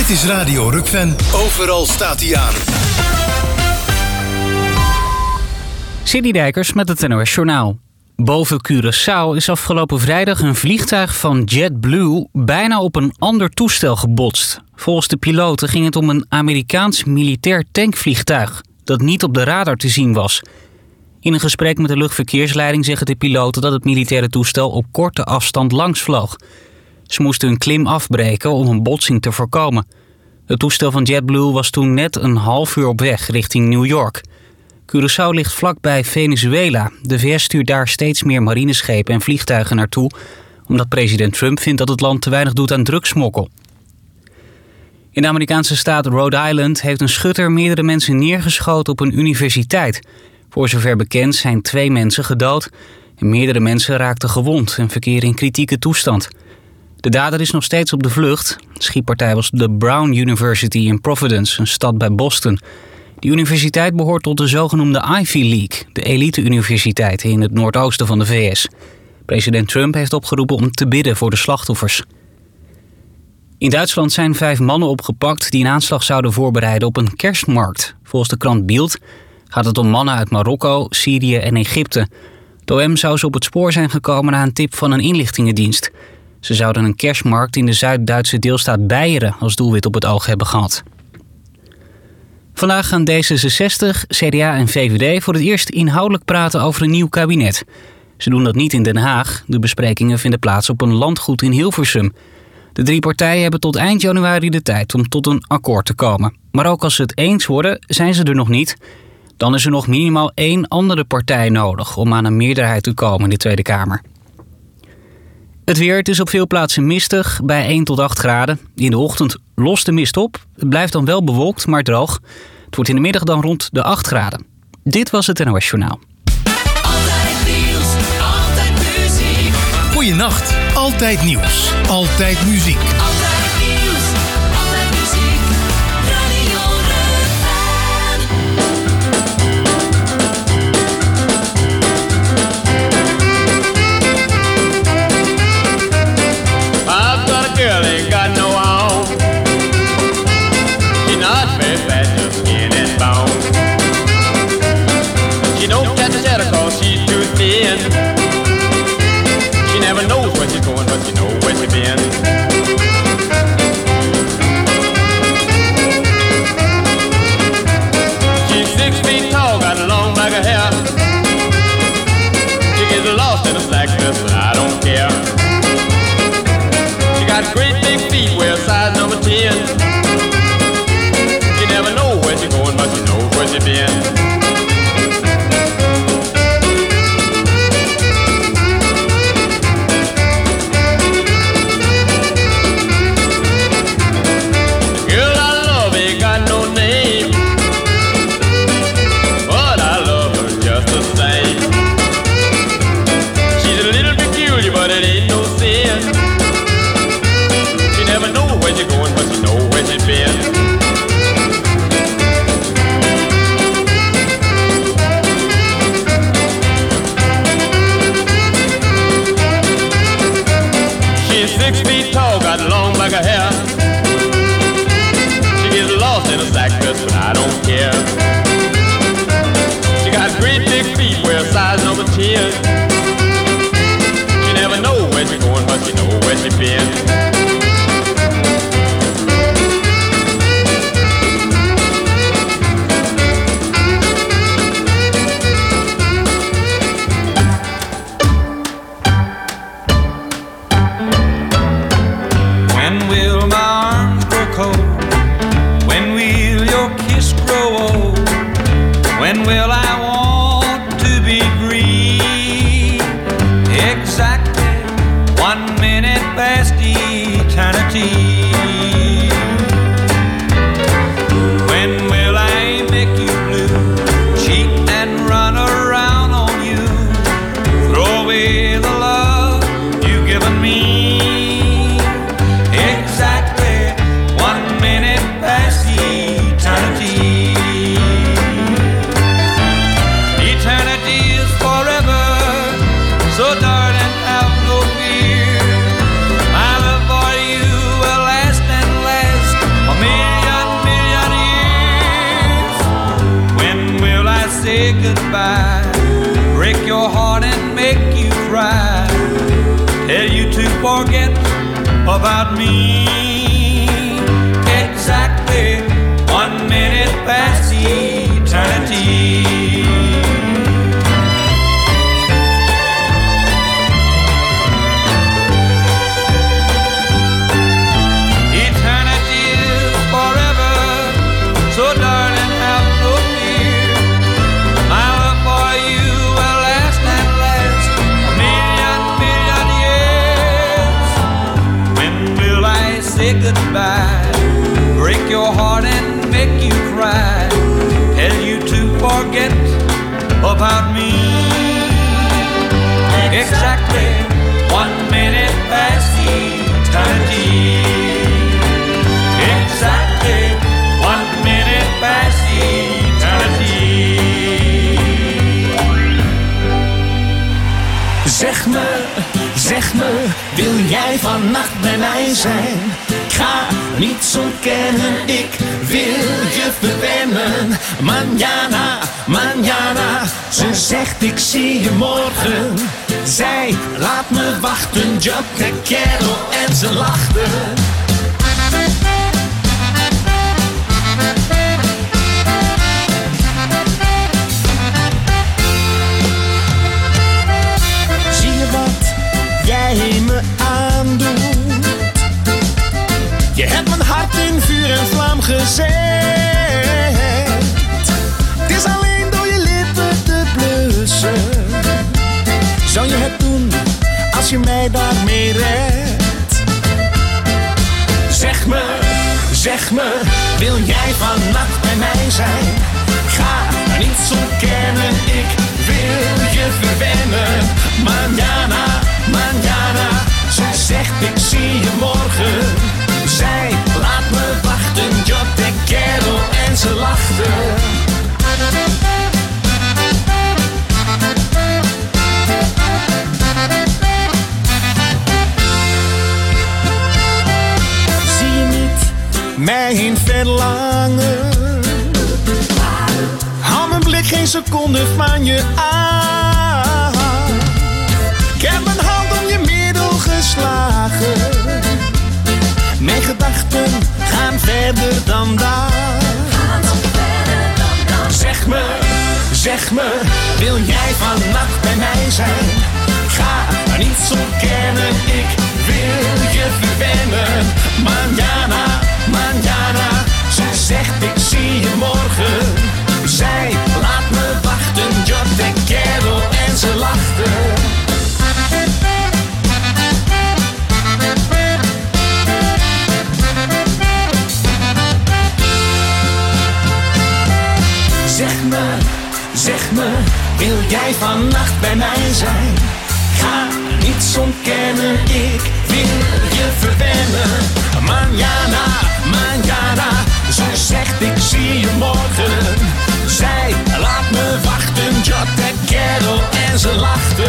Dit is Radio Rukven. Overal staat hij aan. Sidney Dijkers met het NOS Journaal. Boven Curaçao is afgelopen vrijdag een vliegtuig van JetBlue bijna op een ander toestel gebotst. Volgens de piloten ging het om een Amerikaans militair tankvliegtuig dat niet op de radar te zien was. In een gesprek met de luchtverkeersleiding zeggen de piloten dat het militaire toestel op korte afstand langs vloog. Ze moesten hun klim afbreken om een botsing te voorkomen. Het toestel van JetBlue was toen net een half uur op weg richting New York. Curaçao ligt vlakbij Venezuela. De VS stuurt daar steeds meer marineschepen en vliegtuigen naartoe, omdat president Trump vindt dat het land te weinig doet aan drugssmokkel. In de Amerikaanse staat Rhode Island heeft een schutter meerdere mensen neergeschoten op een universiteit. Voor zover bekend zijn 2 mensen gedood en meerdere mensen raakten gewond en verkeren in kritieke toestand. De dader is nog steeds op de vlucht. De schietpartij was de Brown University in Providence, een stad bij Boston. Die universiteit behoort tot de zogenoemde Ivy League, de elite-universiteiten in het noordoosten van de VS. President Trump heeft opgeroepen om te bidden voor de slachtoffers. In Duitsland zijn 5 mannen opgepakt die een aanslag zouden voorbereiden op een kerstmarkt. Volgens de krant Bild gaat het om mannen uit Marokko, Syrië en Egypte. De OM zou ze op het spoor zijn gekomen na een tip van een inlichtingendienst. Ze zouden een kerstmarkt in de Zuid-Duitse deelstaat Beieren als doelwit op het oog hebben gehad. Vandaag gaan D66, CDA en VVD voor het eerst inhoudelijk praten over een nieuw kabinet. Ze doen dat niet in Den Haag. De besprekingen vinden plaats op een landgoed in Hilversum. De 3 partijen hebben tot eind januari de tijd om tot een akkoord te komen. Maar ook als ze het eens worden, zijn ze er nog niet. Dan is er nog minimaal 1 andere partij nodig om aan een meerderheid te komen in de Tweede Kamer. Het weer, het is op veel plaatsen mistig, bij 1 tot 8 graden. In de ochtend lost de mist op. Het blijft dan wel bewolkt, maar droog. Het wordt in de middag dan rond de 8 graden. Dit was het NOS Journaal. Altijd nieuws, altijd muziek. Goeienacht. Altijd nieuws. Altijd muziek. Altijd nieuws, altijd muziek. Radio Rukven. I've got a girl, ain't got no home. She's not very fat, just skin and bone. She don't catch a shadow 'cause she's too thin. She never knows where she's going, but she knows where she's been. She's 6 feet tall, got a long black hair. She gets lost in a slack dress, but I don't care. She got great big feet, wear size number 10. You never know where she's going, but you know where she's been. The girl I love ain't got no name, but I love her just the same. She's a little peculiar, but it ain't no sin. She never know where she's going, but she know where she's been. She's 6 feet tall, got long black hair. She gets lost in a sack dress, but I don't care. She got great big feet, wear size number 10. She never know where she's going, but she know where she's been. When will my arms grow cold? When will your kiss grow old? When will I want to be free? Exactly 1 minute past eternity. When will I make you blue? Cheat and run around on you? Throw away the love you've given me? Exactly 1 minute past eternity. about me. Exactly 1 minute past eternity. Goodbye, break your heart and make you cry, tell you to forget about me. Exactly 1 minute past eternity. Exactly 1 minute past eternity. Zeg me, wil jij vannacht bij mij zijn? Ik ga niets ontkennen, ik wil je verwennen. Mañana, mañana, ze zegt ik zie je morgen. Zij laat me wachten, yo te quiero, en ze lachte. Zie je wat jij me aandoet? Je hebt mijn hart in vuur en vlam gezet. Het is alleen door je lippen te blussen. Zou je het doen als je mij daarmee redt? Zeg me, wil jij vannacht bij mij zijn? Ga niets ontkennen, ik wil je verwennen. Mañana, mañana, ze zegt ik zie je morgen. Zij laat me wachten, yo te quiero, en ze lachte. Zie je niet mijn verlangen? Hou mijn blik geen seconde van je aan. Ik heb mijn hand om je middel geslagen. Mijn gedachten gaan verder dan daar. Zeg me, wil jij vannacht bij mij zijn? Ga niets ontkennen, ik wil je verwennen. Mañana, mañana, ze zegt ik zie je morgen. Zij laat me wachten, yo te quiero, en ze lachte. Zeg me, wil jij vannacht bij mij zijn? Ga niets ontkennen, ik wil je verwennen. Mañana, mañana, ze zegt ik zie je morgen. Zij laat me wachten, yo te quiero, en ze lachte.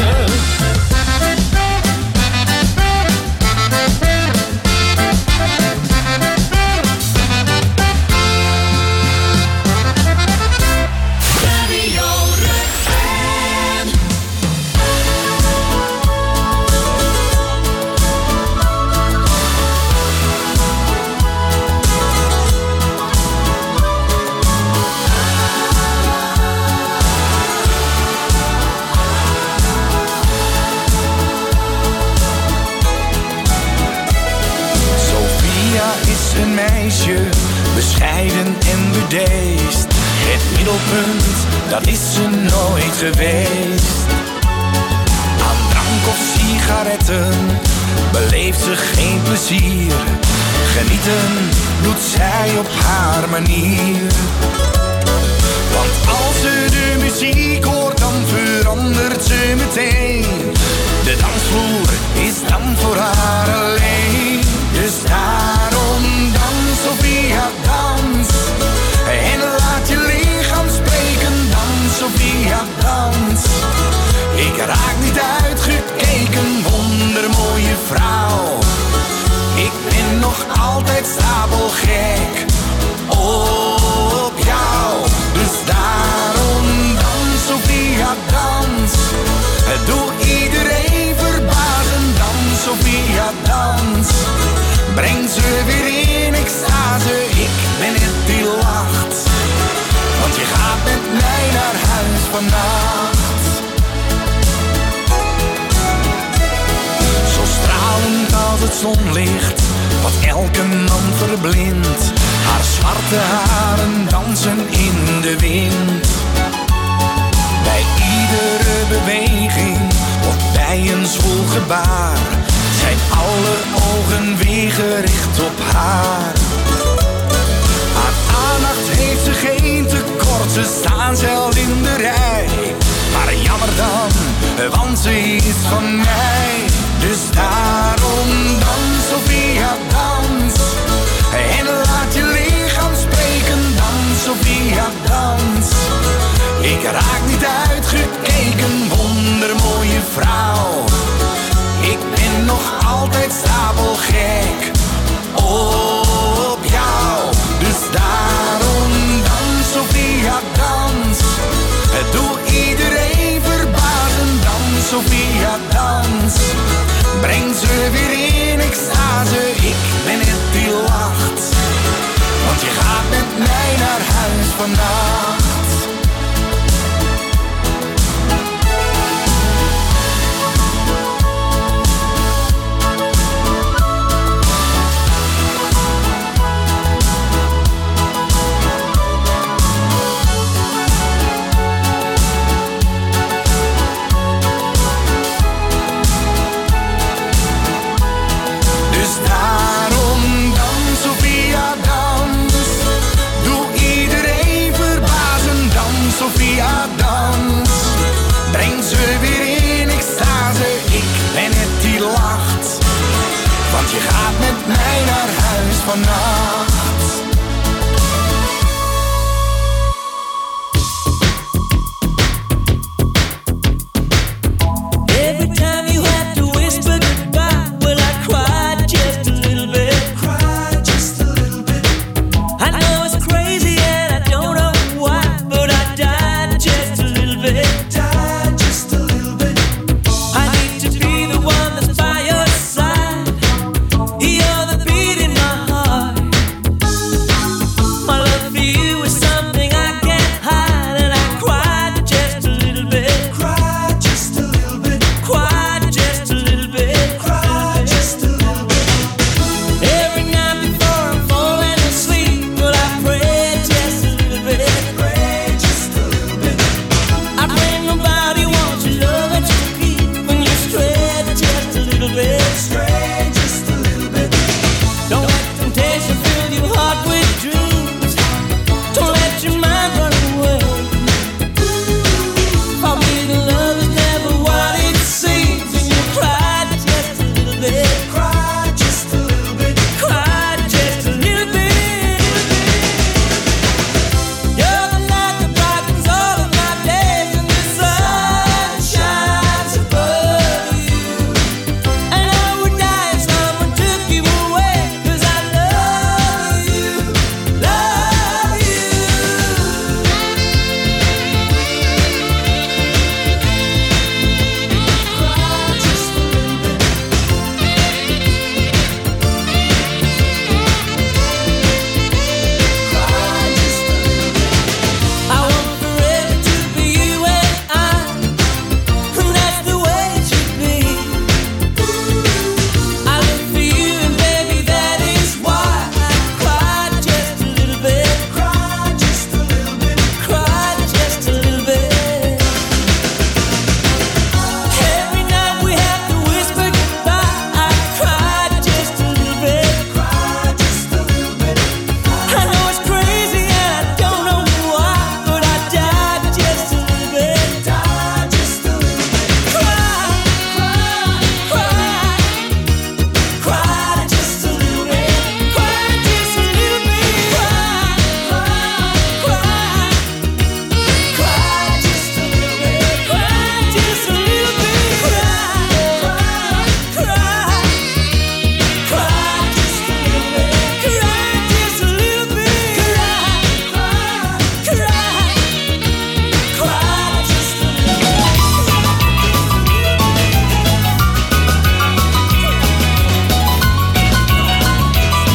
Een meisje, bescheiden en bedeesd. Het middelpunt, dat is ze nooit geweest. Aan drank of sigaretten beleeft ze geen plezier. Genieten doet zij op haar manier. Want als ze de muziek hoort, dan verandert ze meteen. De dansvloer is dan voor haar alleen. Dus daarom dans, Sophia, dans. En laat je lichaam spreken, dans, Sophia, dans. Ik raak niet uitgekeken, wondermooie vrouw. Ik ben nog altijd stapelgek op jou. Dus daarom dans, Sophia, dans. Doe iedereen verbazen, dans, Sophia, dans. vannacht. Zo stralend als het zonlicht, wat elke man verblindt. Haar zwarte haren dansen in de wind. Bij iedere beweging of bij een zwoel gebaar zijn aller ogen weer gericht op haar. Aan aandacht heeft ze geen tekort, ze staan zelfs in de rij. Maar jammer dan, want ze is van mij. Dus daarom dans, Sophia, dans. En laat je lichaam spreken, dans, Sophia, dans. Ik raak niet uitgekeken, wondermooie vrouw. Ik ben nog altijd stapelgek op jou. Dus daarom dans, Sophia, dans. Doe iedereen verbazen, dans, Sophia, dans. Breng ze weer in extase, ik ben het die lacht. Want je gaat met mij naar huis vannacht. Sophia, dans. Breng ze weer in extase, ik ben het die lacht. Want je gaat met mij naar huis vannacht. Every time you have to whisper goodbye, well I cry just a little bit. Cry just a little bit. I know it's crazy and I don't know why, but I died just a little bit. Died just a little bit. I need to be the one that's by your side. You're the beat in my heart. My love for you is something I can't hide, and I cried just a little bit. Cry just a little bit. Cry just a little bit. Cry just a little bit. Every night before I'm falling asleep, well I pray just a little bit. Pray just a little bit. I pray nobody wants your love that you keep when you stray just a little bit. Stray just a little bit. Don't let temptation fill your heart with dreams. Don't let your mind run away. For me the love is never what it seems. And you cry just a little bit. Cry just a little bit. Cry just a little bit. You're the light that brightens all of my days, and the sun shines above you. And I would die if someone took you away, 'cause I love you, love you. Cry just a little bit. Cry just a little bit. I want forever to be you and that's the way it should be. I live for you and baby that is why I cry just a little bit. Cry just a little bit. Cry just a little bit. Every night we have to whisper goodbye, I cry just a little bit. Cry just a little bit. I know it's crazy and I don't know why, but I died just a little bit. Died just a little bit. Cry, cry, cry. Cry just a little bit. Cry just a little bit. Cry, cry, cry. Cry just a little bit. Cry just a little bit. Cry, cry, cry. Cry just a little bit. Cry just a little bit. Cry, cry, cry. Cry just a little bit.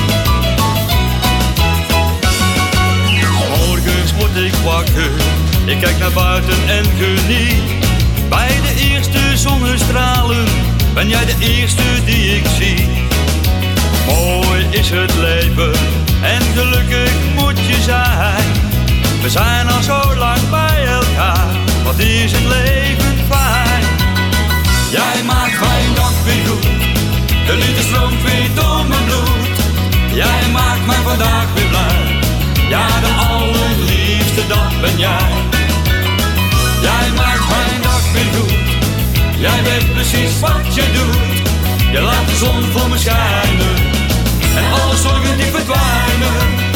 Morgens word ik wakker, Ik kijk naar buiten en geniet. Bij de eerste zonnestralen ben jij de eerste die ik zie. Mooi is het leven en gelukkig moet je zijn. We zijn al zo lang bij elkaar, wat is het leven fijn. Jij maakt mijn dag weer goed, de liefde stroomt weer door mijn bloed. Jij maakt mij vandaag weer blij, ja de allerliefste dat ben jij. Jij maakt mijn dag weer goed, jij weet precies wat je doet. Je laat de zon voor me schijnen en alle zorgen die verdwijnen.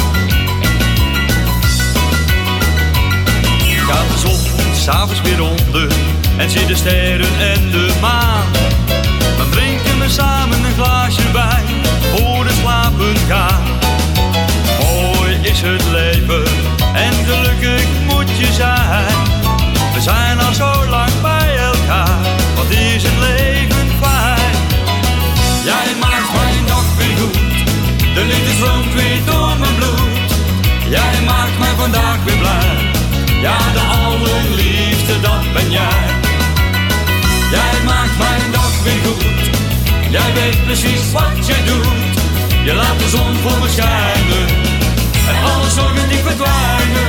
Gaat de zon s'avonds weer onder en zie de sterren en de maan. Dan drinken we samen een glaasje wijn voor het slapen gaan. Mooi is het leven en gelukkig moet je zijn. We zijn al zo lang bij elkaar, wat is het leven fijn. Jij maakt mijn dag weer goed, de liefde stroomt weer door mijn bloed. Jij maakt mij vandaag weer blij, ja de allerliefste dat ben jij. Jij maakt mijn dag weer goed, jij weet precies wat je doet. Je laat de zon voor me schijnen en alle zorgen die verdwijnen.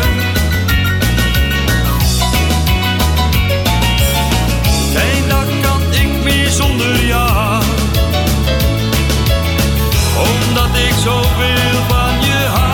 Geen dag kan ik meer zonder jou, omdat ik zoveel van je hou.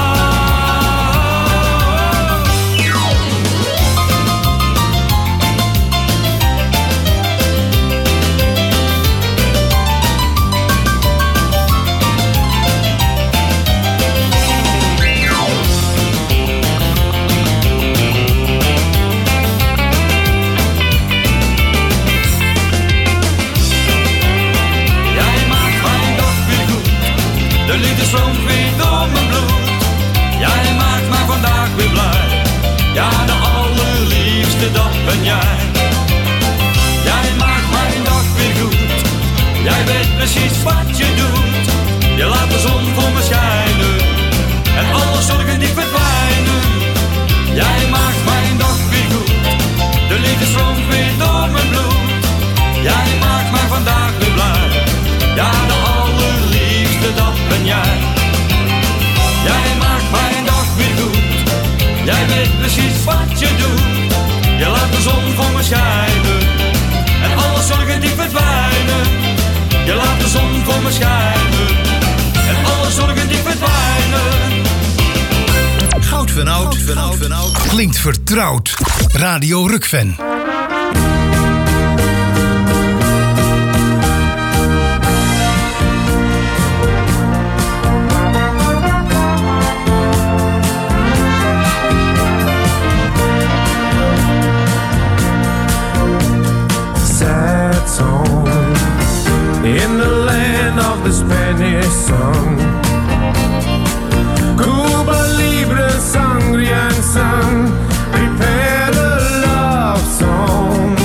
De liefde stroomt weer door mijn bloed. Jij maakt mij vandaag weer blij, ja de allerliefste dat ben jij. Jij maakt mijn dag weer goed, jij weet precies wat je doet. Je laat de zon voor me schijnen en alle zorgen die verdwijnen. Jij maakt mijn dag weer goed, de liefde stroomt weer door mijn bloed. Jij maakt mij vandaag weer blij, ja de allerliefste dat ben jij. Jij maakt mijn dag weer goed, jij weet precies wat je doet. Je laat de zon voor me schijnen en alle zorgen die verdwijnen. Je laat de zon voor me schijnen en alle zorgen die verdwijnen. Goud van oud klinkt vertrouwd. Radio Rukven. In the land of the Spanish sun, Cuba Libre, sangre and sun, prepare the love song.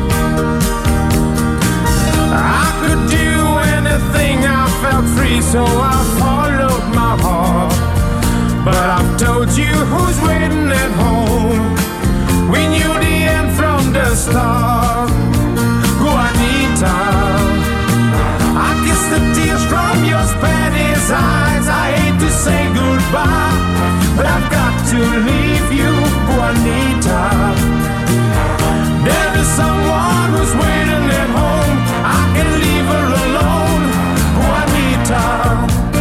I could do anything, I felt free, so I followed my heart. But I've told you who's waiting at home. We knew the end from the start. Juanita, I kiss the tears from your Spanish eyes. I hate to say goodbye, but I've got to leave you, Juanita. There is someone who's waiting at home. I can leave her alone, Juanita.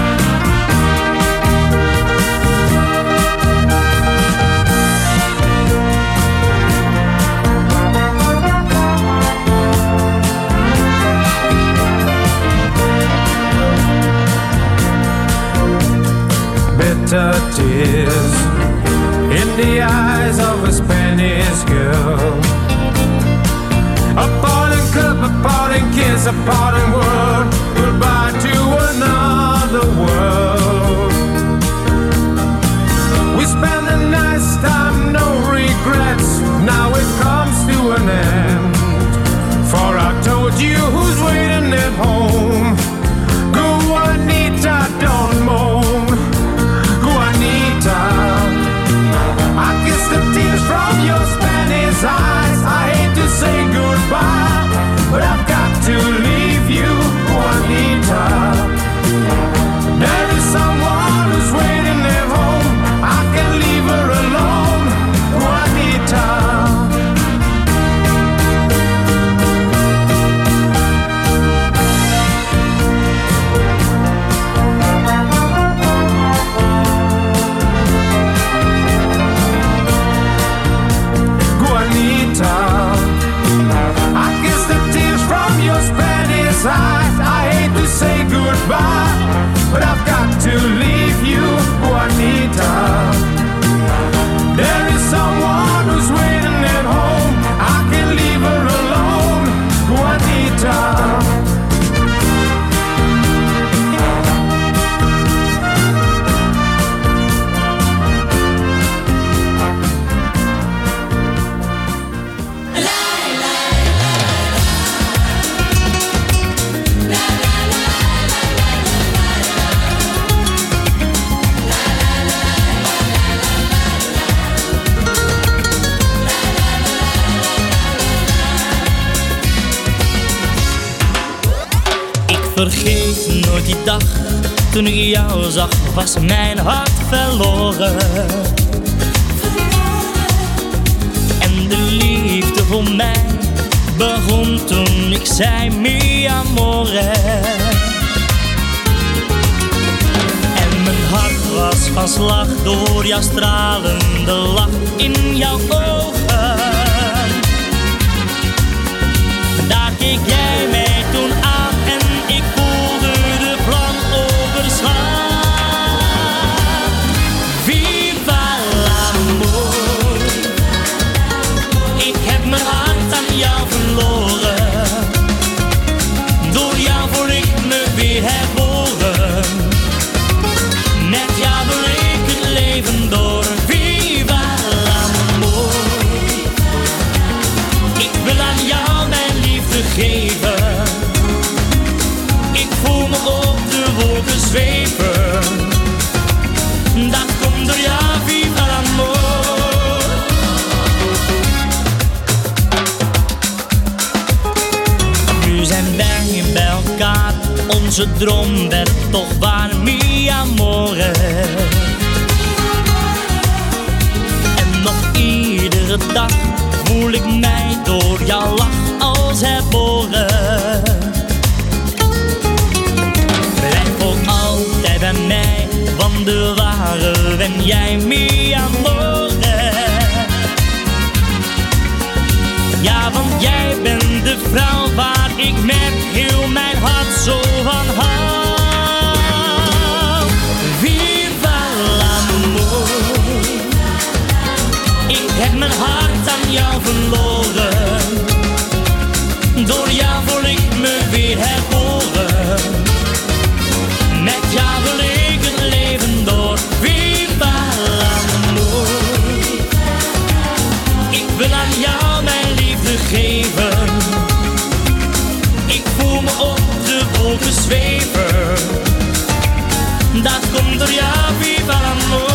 Bitter tears in the eyes of a Spanish girl. A parting cup, a parting kiss, a parting word. Goodbye to another world. We spent a nice time, no regrets. Now it comes to an end. For I told you who's waiting at home. Juanita, don't moan. Juanita, I kiss the tears from your Spanish vergeet nooit die dag, toen ik jou zag, was mijn hart verloren. En de liefde voor mij begon toen ik zei mi amore. En mijn hart was van slag door jouw stralende lach in jouw ogen. Daar keek jij mij toen aan en ik voelde de vlam overslaan. Viva l'amour. Ik heb mijn hart aan jou verloren. Door jou voel ik me weer herboren. Met jou wil ik het leven door. Viva l'amour. Ik wil aan jou mijn liefde geven. Ik voel me op de wolken zweven. Dat komt door jou, viva l'amour. Nu zijn wij bij elkaar. Onze droom werd toch waar, mi amore. En nog iedere dag voel ik mij door jouw lach als herboren. Blijf voor altijd bij mij, want de ware ben jij, mi amore. Ja, want jij bent de vrouw waar ik met heel mijn hart zo van hou. Viva l'amour. Ik heb mijn hart aan jou verloren. Door jou voel ik me weer herboren. Met jou wil ik het leven door. Viva l'amour. Ik wil aan jou mijn liefde geven. Ik voel me op de wolken zweven. Dat komt door jou, viva l'amour.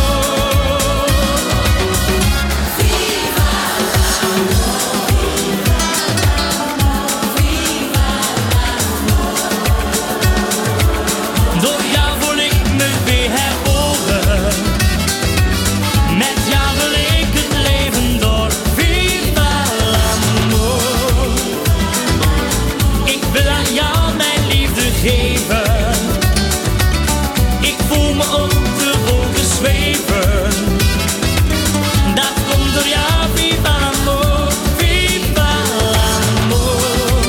Door jou voel ik me weer herboren. Met jou wil ik het leven door. Viva l'amour. Ik wil aan jou mijn liefde geven. Ik voel me op de wolken zweven. Dat komt door jou, viva l'amour. Viva l'amour.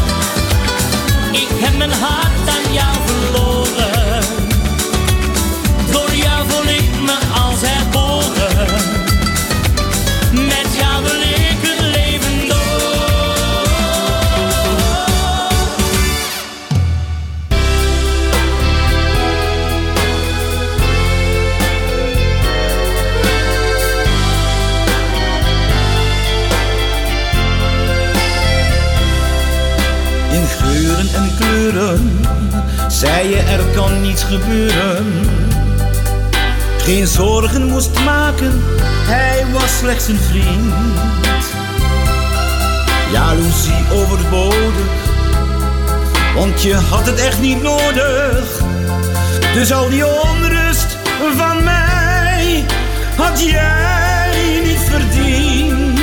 Ik heb mijn hart aan jou verloren. Door jou voel ik me als herboren. Met jou wil ik het leven door. In geuren en kleuren zei je er kan niets gebeuren. Geen zorgen moest maken, hij was slechts een vriend. Jaloezie overbodig, want je had het echt niet nodig. Dus al die onrust van mij had jij niet verdiend.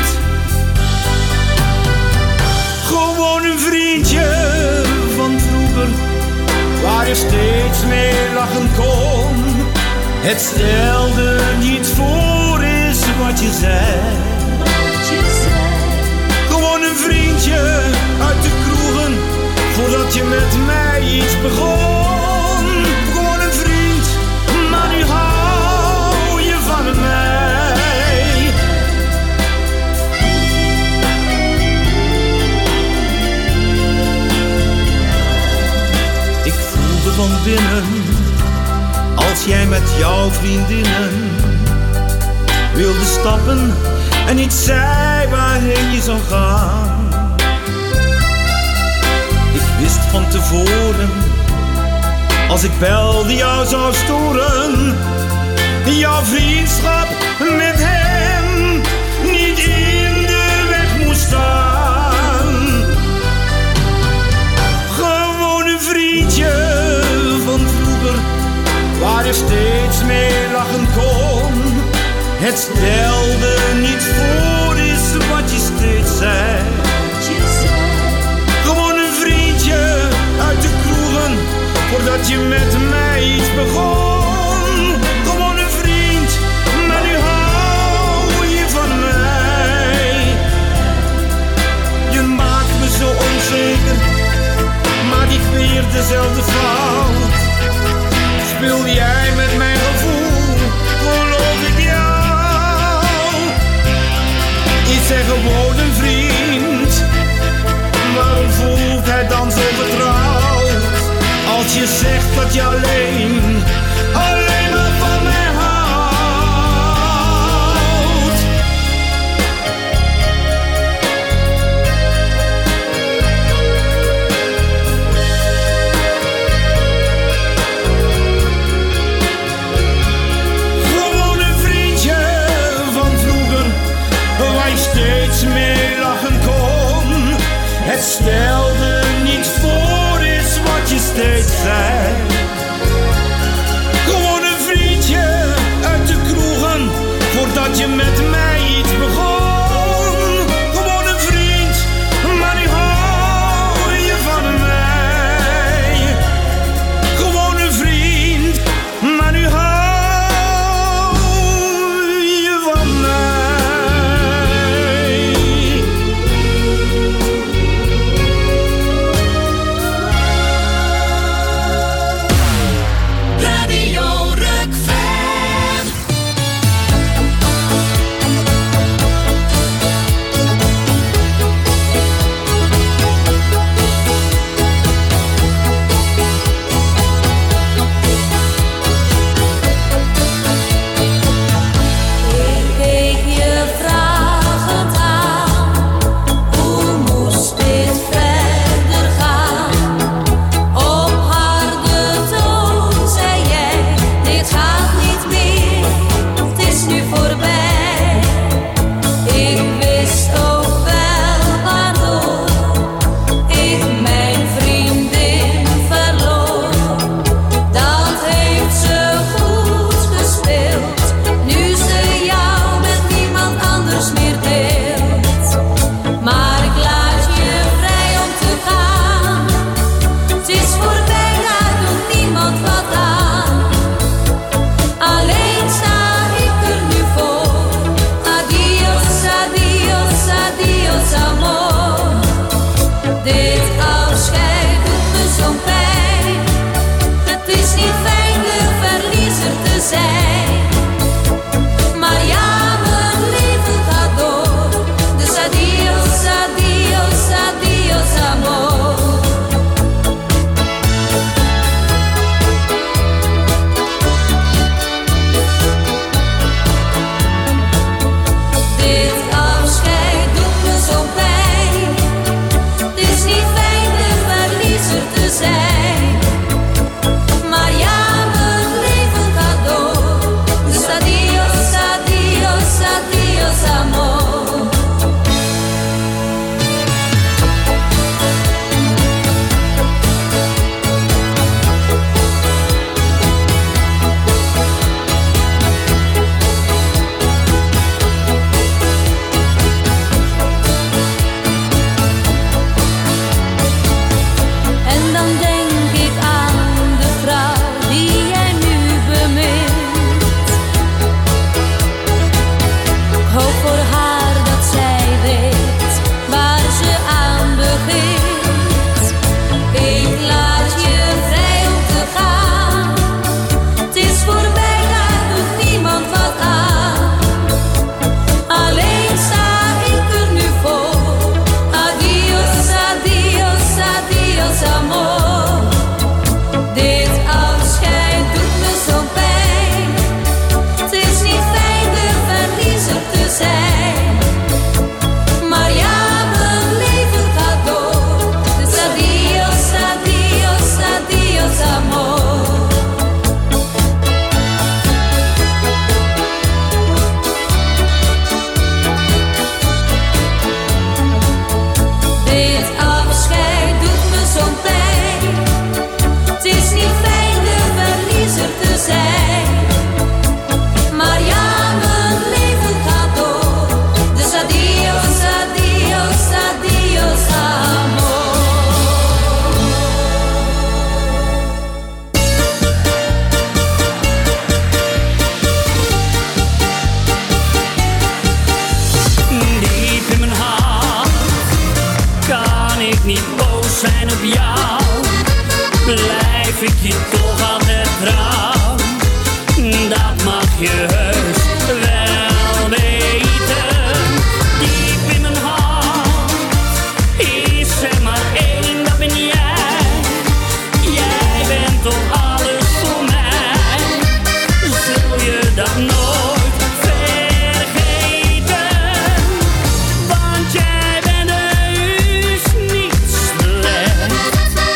Gewoon een vriendje van vroeger, waar je steeds mee lachen kon. Het stelde niet voor is wat je zei. Gewoon een vriendje uit de kroegen, voordat je met mij iets begon. Gewoon een vriend, maar nu hou je van mij. Ik voelde van binnen, als jij met jouw vriendinnen wilde stappen en niet zei waarheen je zou gaan. Ik wist van tevoren, als ik belde jou zou storen, jouw vriendschap met hem niet in de weg moest staan. Gewoon een vriendje Het stelde niet voor is wat je steeds zei. Gewoon een vriendje uit de kroegen, voordat je met mij iets begon. Gewoon een vriend, maar nu hou je van mij. Je maakt me zo onzeker, maak ik weer dezelfde fout. Speel jij met mijn gevoel, geloof ik jou. Ik zeg gewoon een vriend, waarom voelt hij dan zo vertrouwd? Als je zegt dat je alleen maar van mij houdt. Gewoon een vriendje van vroeger, waar je steeds mee lachen kon. Het stelde niet voor is wat je steeds zei. Gewoon een vriendje uit de kroegen, voordat je met mij iets begon. Gewoon een vriend, maar nu hou je van mij. Gewoon een vriend, maar nu hou je van mij. je heus wel weten. Diep in mijn hart is er maar één, dat ben jij. Jij bent toch alles voor mij. Zul je dat nooit vergeten? Want jij bent heus niet slecht.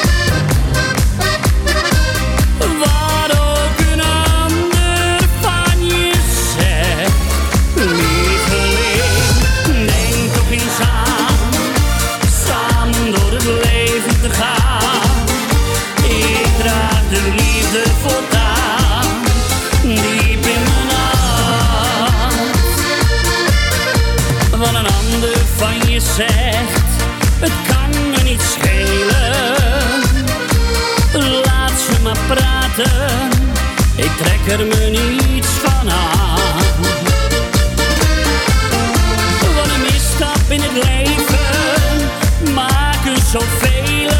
Wat ook een ander van je zegt. Lieveling, denk toch eens aan, samen door het leven te gaan. Ik draag de liefde voortaan, diep in mijn hart. Wat een ander van je zegt, het kan me niet schelen. Laat ze maar praten, ik trek er me niets van aan. Wat een misstap in het leven, maken zoveel.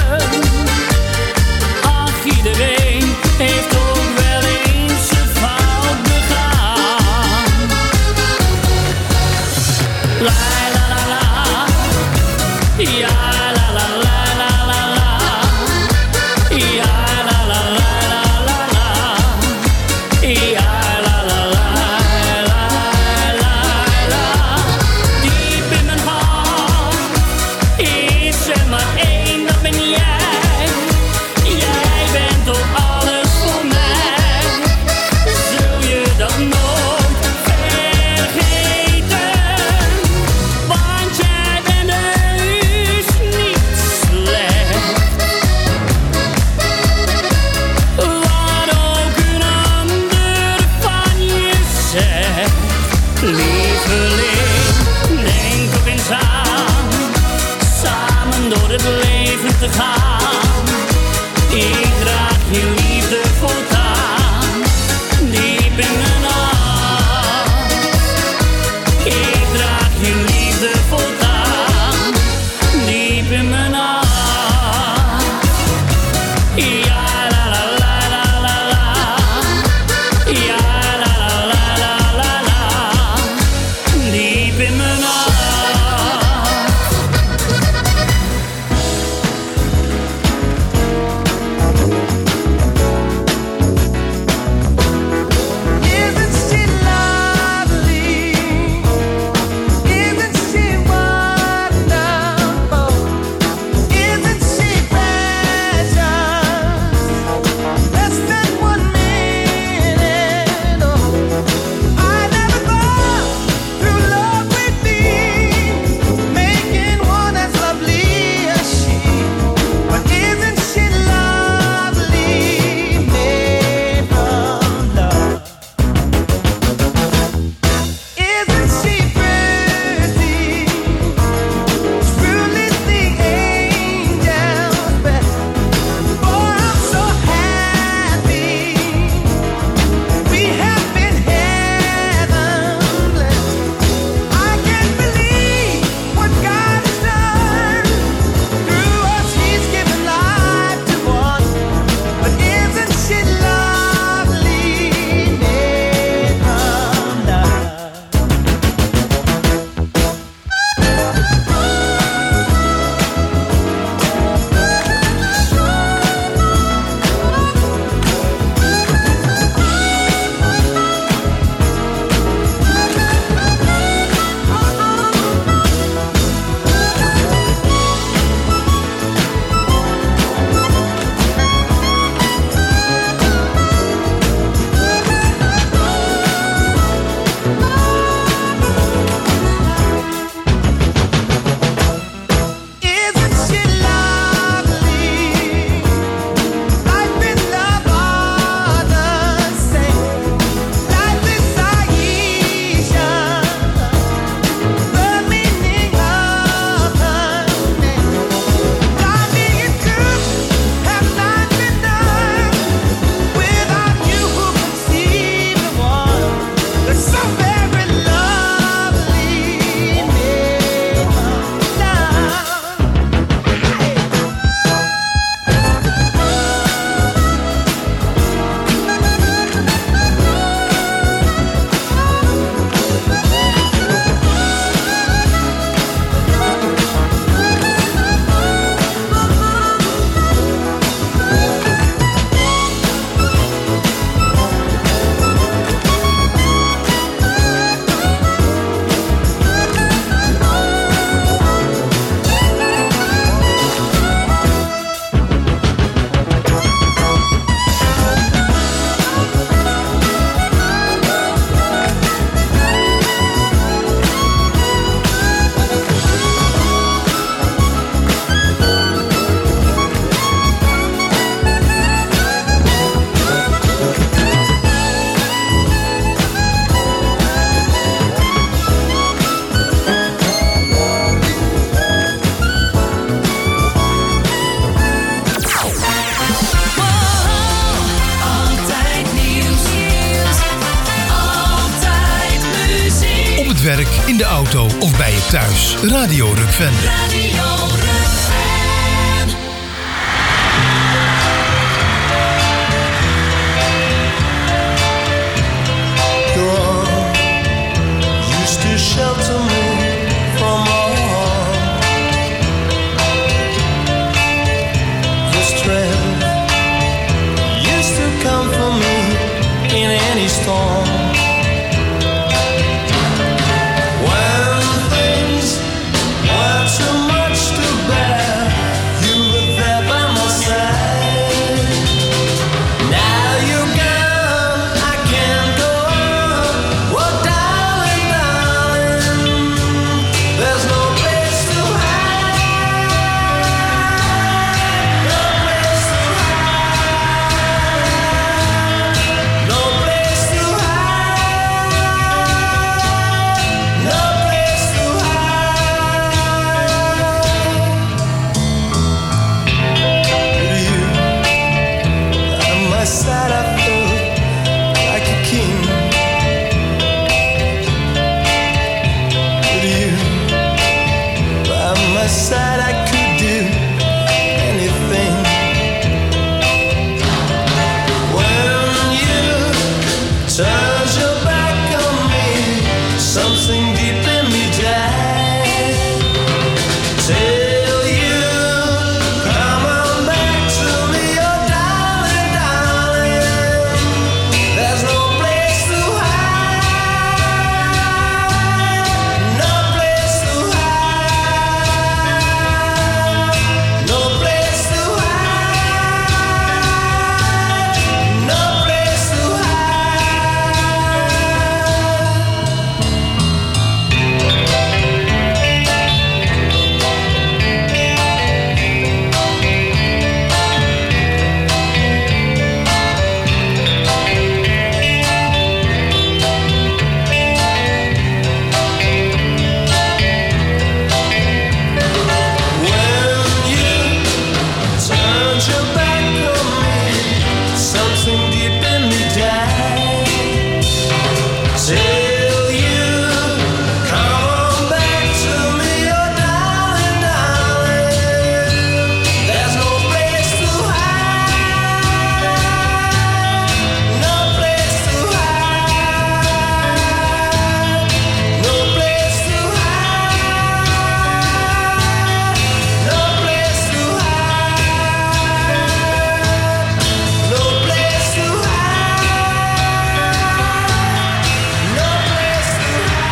Ach, iedereen heeft ook wel eens een fout begaan. La la la la, ja la la la la la la, ja la la la la la la, ja la la la la la la. Diep in mijn hart is er maar werk, in de auto of bij je thuis. Radio Rukven. Radio Rukven. Your arm used to shelter me from all harm. Your strength used to comfort me in any storm. When things were too much to bear, you were there by my side. Now you're gone, I can't go on. Oh, darling, darling, there's no place to hide. No place to hide. No place to hide. No place to hide. With you at my side, I felt like a king. With you by my side, I could do anything. When you turned your back on me, something deep in me died. Till you come on back to me, oh darling, darling, there's no place to hide. No place to hide. No place to hide. No place to When you turned your back on me, something deep in me died. Till you come on back to me, oh darling, darling, there's no place to hide. No place to hide. No place to hide. No place to hide. No place to hide. No place to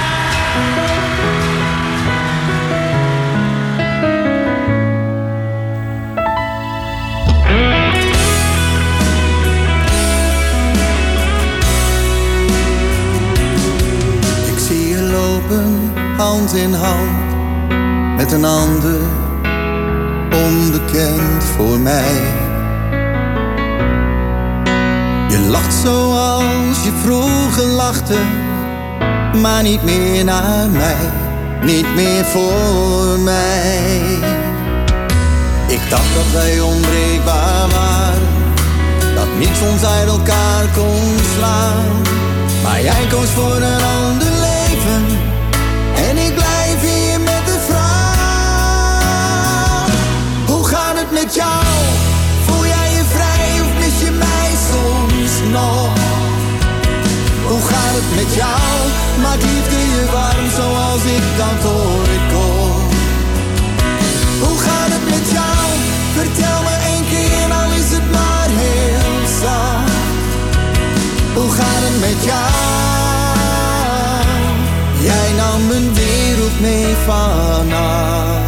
Ik zie je lopen, hand in hand, met een ander, onbekend voor mij. Je lacht zoals je vroeger lachte, maar niet meer naar mij, niet meer voor mij. Ik dacht dat wij onbreekbaar waren, dat niets ons uit elkaar kon slaan. Maar jij koos voor een ander leven en ik blijf hier met de vraag: hoe gaat het met jou? Voel jij je vrij of mis je mij soms nog? Hoe gaat het met jou? Maakt liefde je warm zoals ik dat ooit kon? Hoe gaat het met jou? Vertel me één keer, al is het maar heel zacht. Hoe gaat het met jou? Jij nam mijn wereld mee vannacht.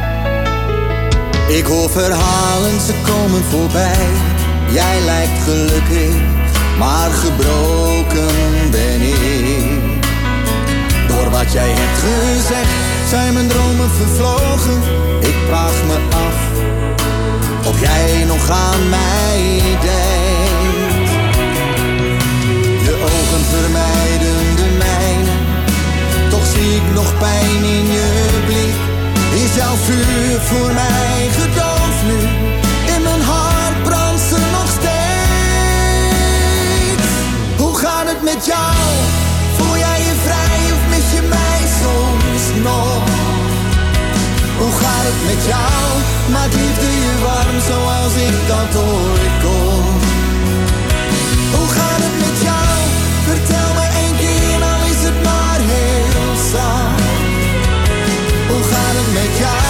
Ik hoor verhalen, ze komen voorbij. Jij lijkt gelukkig, maar gebroken ben ik. Door wat jij hebt gezegd, zijn mijn dromen vervlogen. Ik vraag me af of jij nog aan mij denkt. Je ogen vermijden de mijne, toch zie ik nog pijn in je blik. Is jouw vuur voor mij gedoofd nu? In mijn hart brandt ze nog steeds. Hoe gaat het met jou? Voel jij je vrij of mis je mij het met jou? Maakt liefde je warm zoals ik dat ooit kon. Hoe gaat het met jou? Vertel me één keer, al is het maar heel zacht. Hoe gaat het met jou?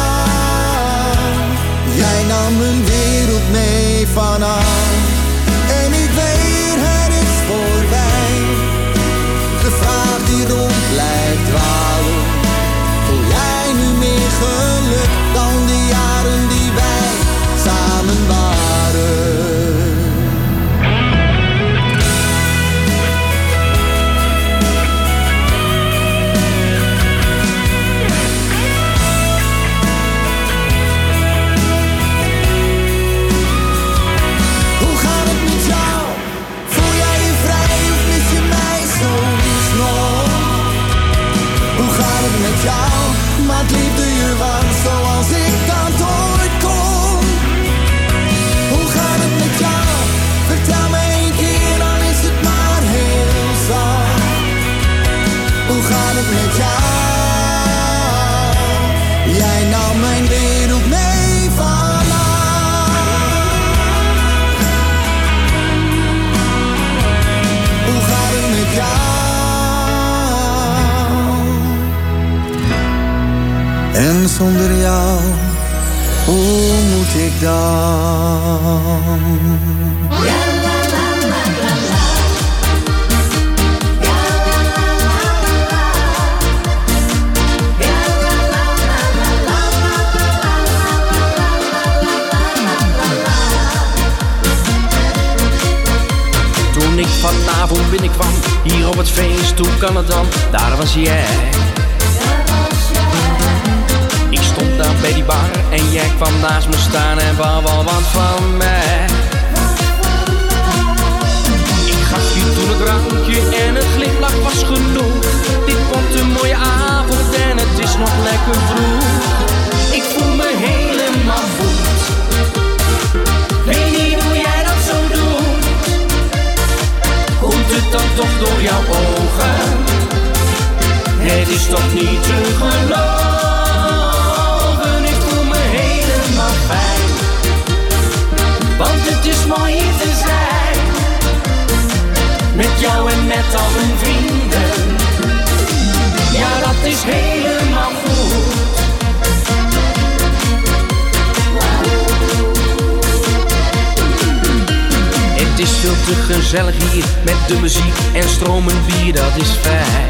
Jij nam mijn wereld mee vanaf. En ik weet het is voorbij. De vraag die rond blijft dwalen. Voel jij nu meer geluk dan de jaren die wij samen waren? Hoe gaat het met jou? Voel jij je vrij of mis je mij soms nog? Hoe gaat het met jou? Maakt liefde je warm zoals ik dat ooit kon? Hoe gaat het met jou? Vertel me één keer, dan is het maar heel zacht. Hoe gaat het met jou? Jij nam mijn wereld mee vanaf. Hoe gaat het met jou? En zonder jou, hoe moet ik dan? Toen ik vanavond binnenkwam, hier op het feest, hoe kan het dan? Daar was jij. Ik stond daar bij die bar en jij kwam naast me staan en wou wel wat van mij. Ik gaf je toen een drankje en een glimlach was genoeg. Dit wordt een mooie avond en het is nog lekker vroeg. Ik voel me helemaal goed. Weet niet hoe jij dat zo doet. Komt het dan toch door jouw ogen? Het is toch niet te geloven. Ik voel me helemaal fijn. Want het is mooi hier te zijn. Met jou en met al mijn vrienden. Ja, dat is helemaal goed. Het is veel te gezellig hier met de muziek en stromend bier, dat is fijn.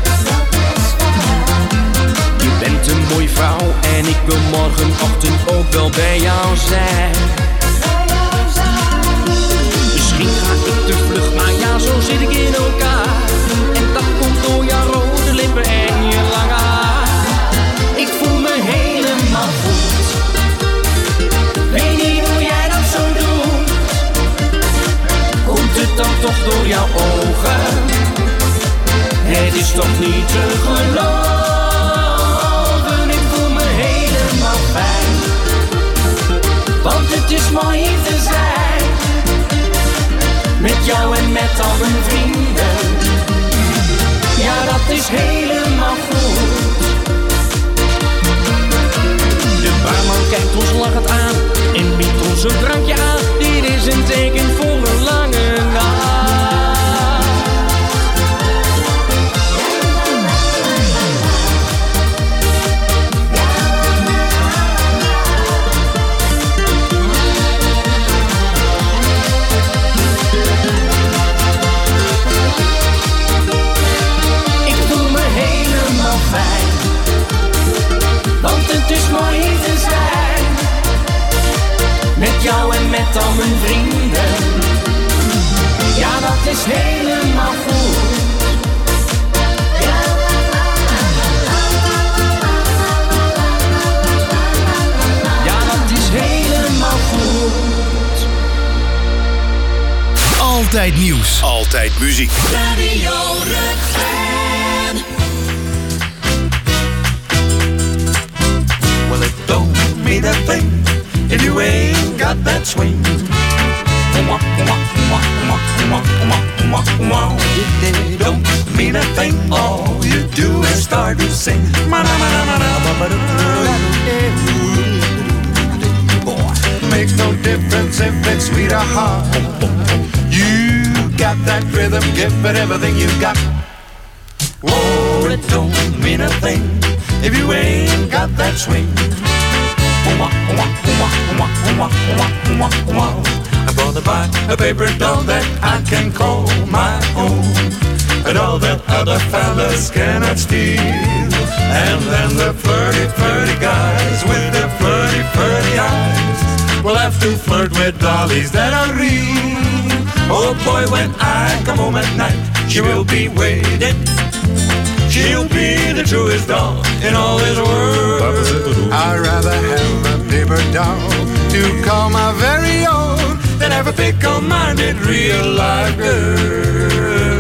Je bent een mooie vrouw en ik wil morgenochtend ook wel bij jou zijn. Misschien ga ik te vlug, maar ja, zo zit ik in elkaar. En dat komt door jouw rode lippen en je lange haar. Ik voel me helemaal goed. Weet niet hoe jij dat zo doet. Komt het dan toch door jouw ogen? Het is toch niet te geloven. Ik voel me helemaal fijn. Want het is mooi hier te zijn. Met jou en met al mijn vrienden. Ja, dat is helemaal goed. De barman kijkt ons lachend aan en biedt ons een drankje aan. Dit is een teken voor een lange nacht. Ik voel me helemaal fijn. Want het is mooi hier te zijn. Met jou en met al mijn vrienden. Ja, dat is helemaal goed. Ja, dat is helemaal goed. Altijd nieuws. Altijd muziek. Radio Ruggen. Well, it don't mean a thing if you ain't got that swing. It don't mean a thing. All you do is start to sing. no difference if it's sweet or hard. You got that rhythm, give it everything you got. Oh, it don't mean a thing if you ain't got that swing. I'm gonna buy a paper doll that I can call my own, a doll that other fellas cannot steal. And then the flirty, flirty guys with their flirty, flirty eyes will have to flirt with dollies that are real. Oh boy, when I come home at night, she will be waiting. She'll be the truest doll in all this world. I'd rather have a paper doll to call my very own than have a fickle-minded real life girl.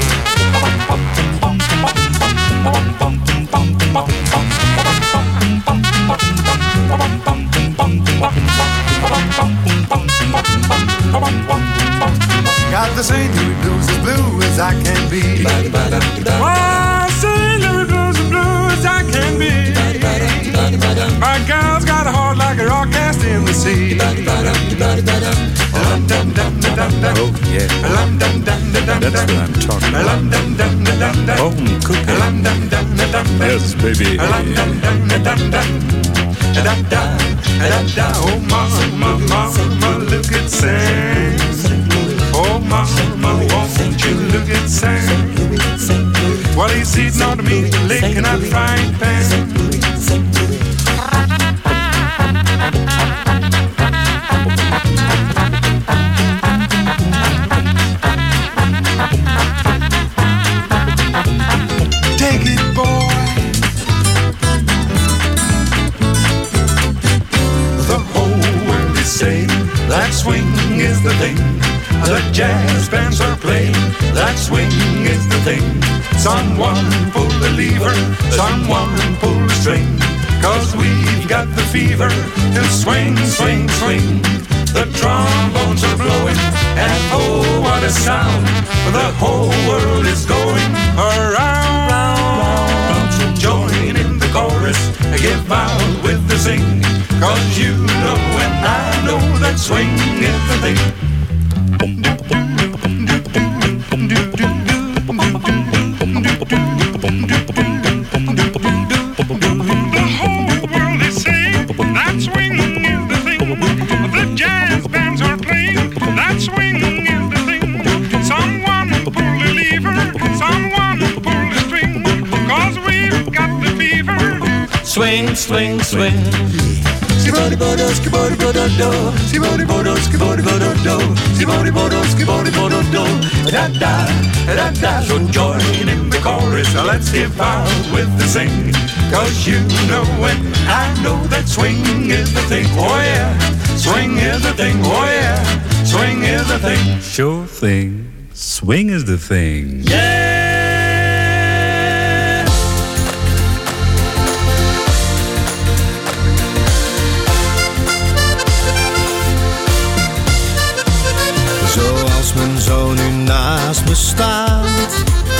Got the St. Louis blues as blue as I can be. Why, St. Louis blues as blue as I can be. My gal's got a heart like a rock cast in the sea. Oh yeah, that's what I'm talking about. Home cooking. Yes, baby. Oh mama, mama, look at Sam. Oh mama, won't you look at Sam? While he's sitting on me, licking that frying pan. Take it, boy. The whole world is saying that swing is the thing. The jazz bands are playing, that swing is the thing. Someone pull the lever, someone pull the string, 'cause we've got the fever to swing, swing, swing. The trombones are blowing, and oh, what a sound. The whole world is going around. So join in the chorus, give out with the sing, 'cause you know and I know that swing is the thing. Swing, swing, swing. Skibody bodo, skibody bodo do. Skibody bodo, skibody bodo do. Skibody bodo, skibody bodo do. Da da, da da. So join in the chorus. Let's give out with the sing. 'Cause you know and I know that swing is the thing. Oh yeah, swing is the thing. Oh yeah, swing is the thing. Sure thing. Swing is the thing. Yeah. Zoals mijn zoon nu naast me staat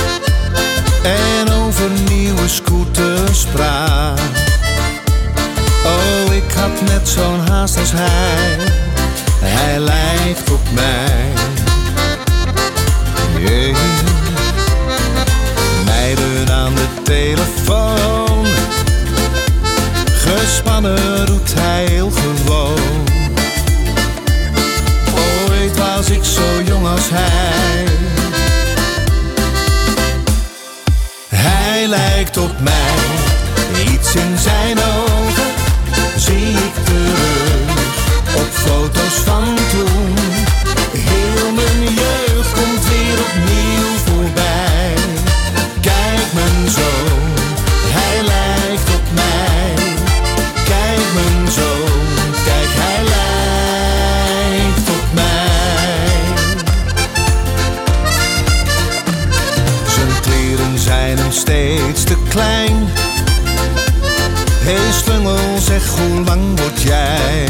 en over nieuwe scooters praat. Oh, ik had net zo'n haast als hij. Hij lijkt op mij. Yeah. Meiden aan de telefoon, gespannen roept hij heel gewoon. Ooit was ik zo jong als hij. Hij lijkt op mij, iets in zijn ogen zie ik terug op foto's van toen. Heel mijn jeugd komt weer opnieuw voorbij. Kijk mijn zoon, hij lijkt op mij. Kijk mijn zoon, kijk hij lijkt op mij. Zijn kleren zijn hem steeds te klein. Hey slungel, zeg hoe lang word jij?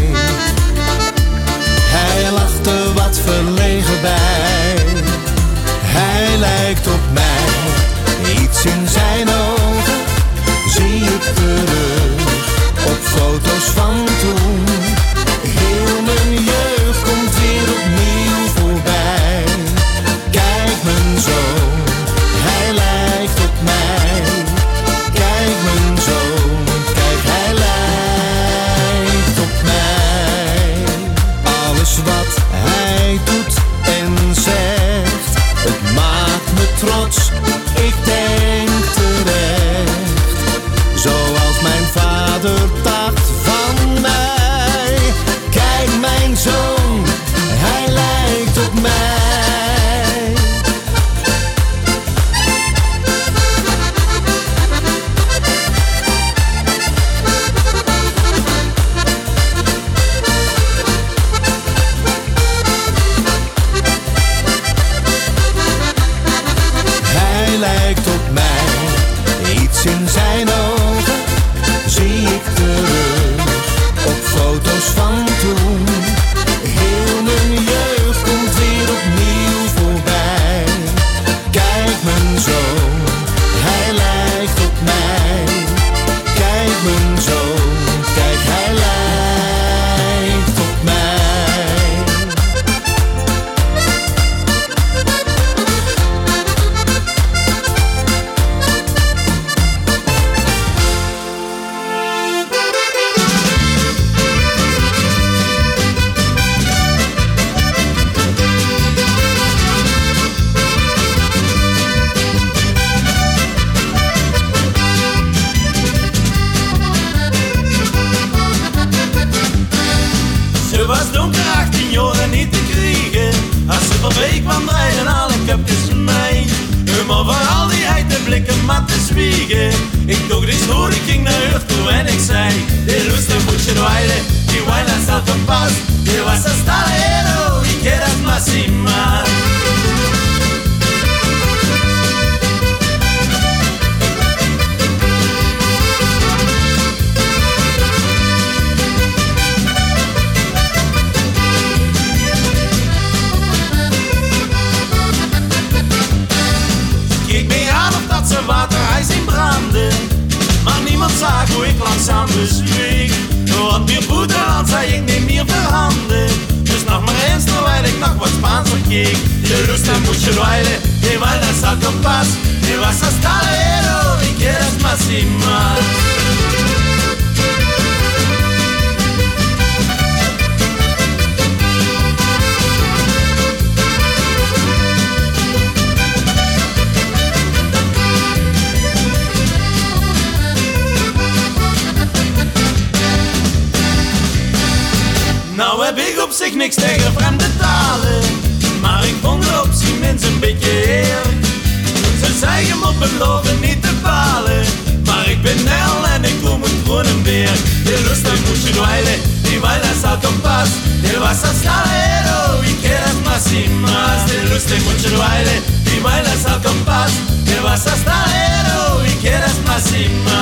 Hij lacht er wat verlegen bij. Hij lijkt op mij, iets in zijn ogen zie ik terug op foto's van toen. Heel mijn trots, ik denk terecht. Zoals mijn vader dacht van mij. Kijk mijn zoon, hij lijkt op mij. Hij lijkt op mij, iets in zijn ogen zie ik terug op foto's van toen. Heel mijn jeugd komt weer opnieuw voorbij. Kijk mijn zoon, hij lijkt op mij. Kijk mijn zoon, kijk hij lijkt op mij. Ze was donker 18 jaar en niet te krijgen. Als ze voorbij kwam draaien alle kapjes mij. Maar voor al die heid en blikken mat te zwiegen. Ik toch die stoer, ik ging naar huis toe en ik zei: die lust een voetje dweilen, die wijlen staat op pas. Die was een stalero, ik ken dat massima. Keek me aan of dat ze waterijs in branden. Maar niemand zag hoe ik langzaam bezweek. Want meer boeteland zei ik niet meer verhanden. Dus nog maar eens terwijl ik nog wat Spaans verkeek. Je lust en moetje dweilen, die wijlen staat op pas. Die was een stalero, ik ken het massima. Nou heb ik op zich niks tegen vreemde talen, maar ik vond de optie minstens een beetje eerlijk. Ze zeggen op beloven niet te falen, maar ik ben Nel en ik kom het groene weer. Die lust en moetje dweilen, die wijlen staat op pas. Die was een stalero, ik ken het massima's. Die lust en moetje dweilen, die wijlen staat op pas. Die was een stalero, ik ken het massima's.